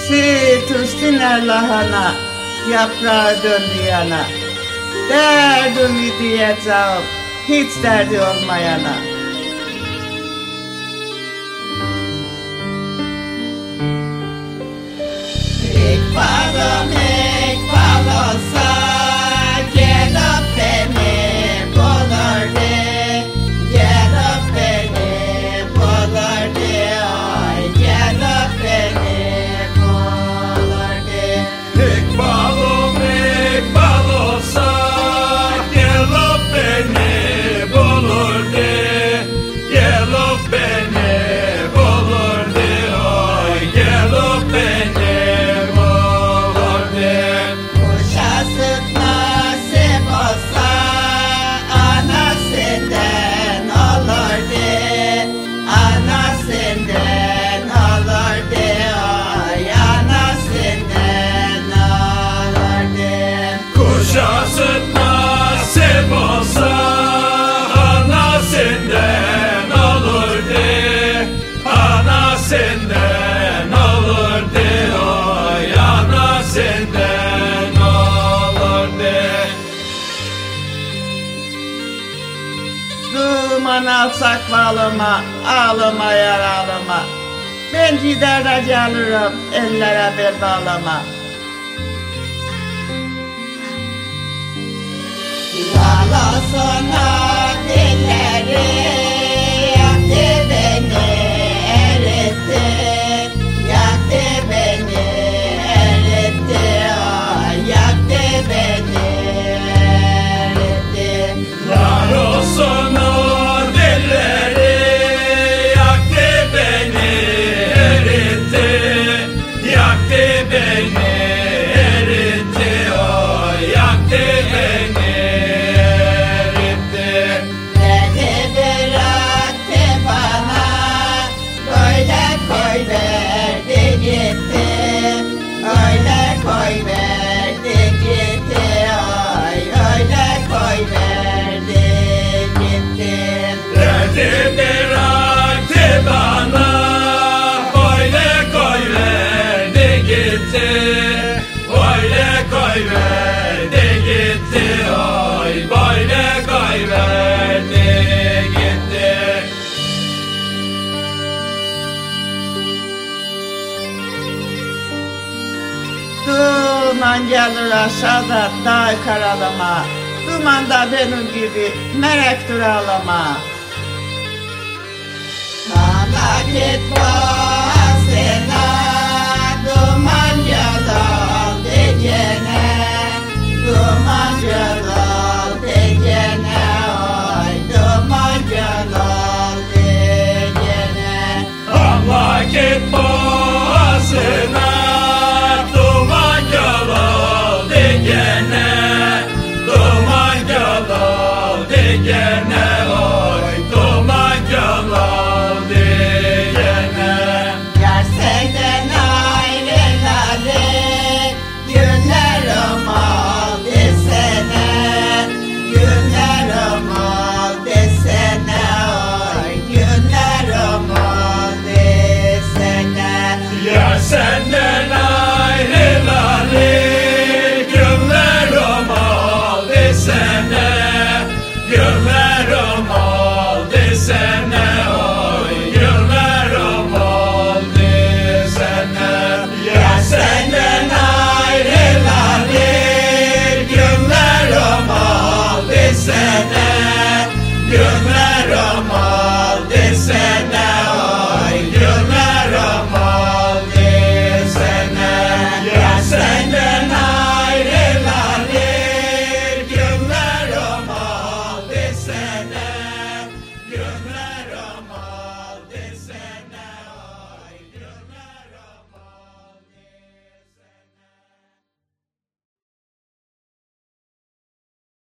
Sırtüstüner lahana, yaprağı döndü yana. Derdimi diyeceğim, hiç derdi olmayana. İlk bal olsa gelip beni bulurdu, gelip beni bulurdu, ay gelip beni bulurdu. İlk bal olsa gelip beni bulurdu, gelip beni bulurdu, ay gelip beni. Kuşasıp nasip olsa anasından olurdu, anasından olurdu, ay anasından olurdu. Kuşasın nasip olsa anasından olurdu, anasından olurdu, ay anasından olurdu. Duman alsak bağlama, ağlama yar ağlama. Ben gider de gelirim, ellere bel bağlama. Yalasın o dilleri, yaktı beni, eritti, yaktı beni, eritti, ay yaktı beni, eritti. Yar olsun o dilleri, yaktı beni, eritti, yaktı beni, eritti, o yaktı beni, eritti. Beni bıraktı bana, böyle koy verdi gitti, öyle koy verdi gitti, ay öyle koy verdi gitti. Derdi bıraktı bana, öyle koy verdi gitti, öyle koy verdi gitti, ay böyle koy verdi gitti. Duman gelir aşağıda dağ karalama. Dumanda benim gibi melektir ağlama. Sana git var.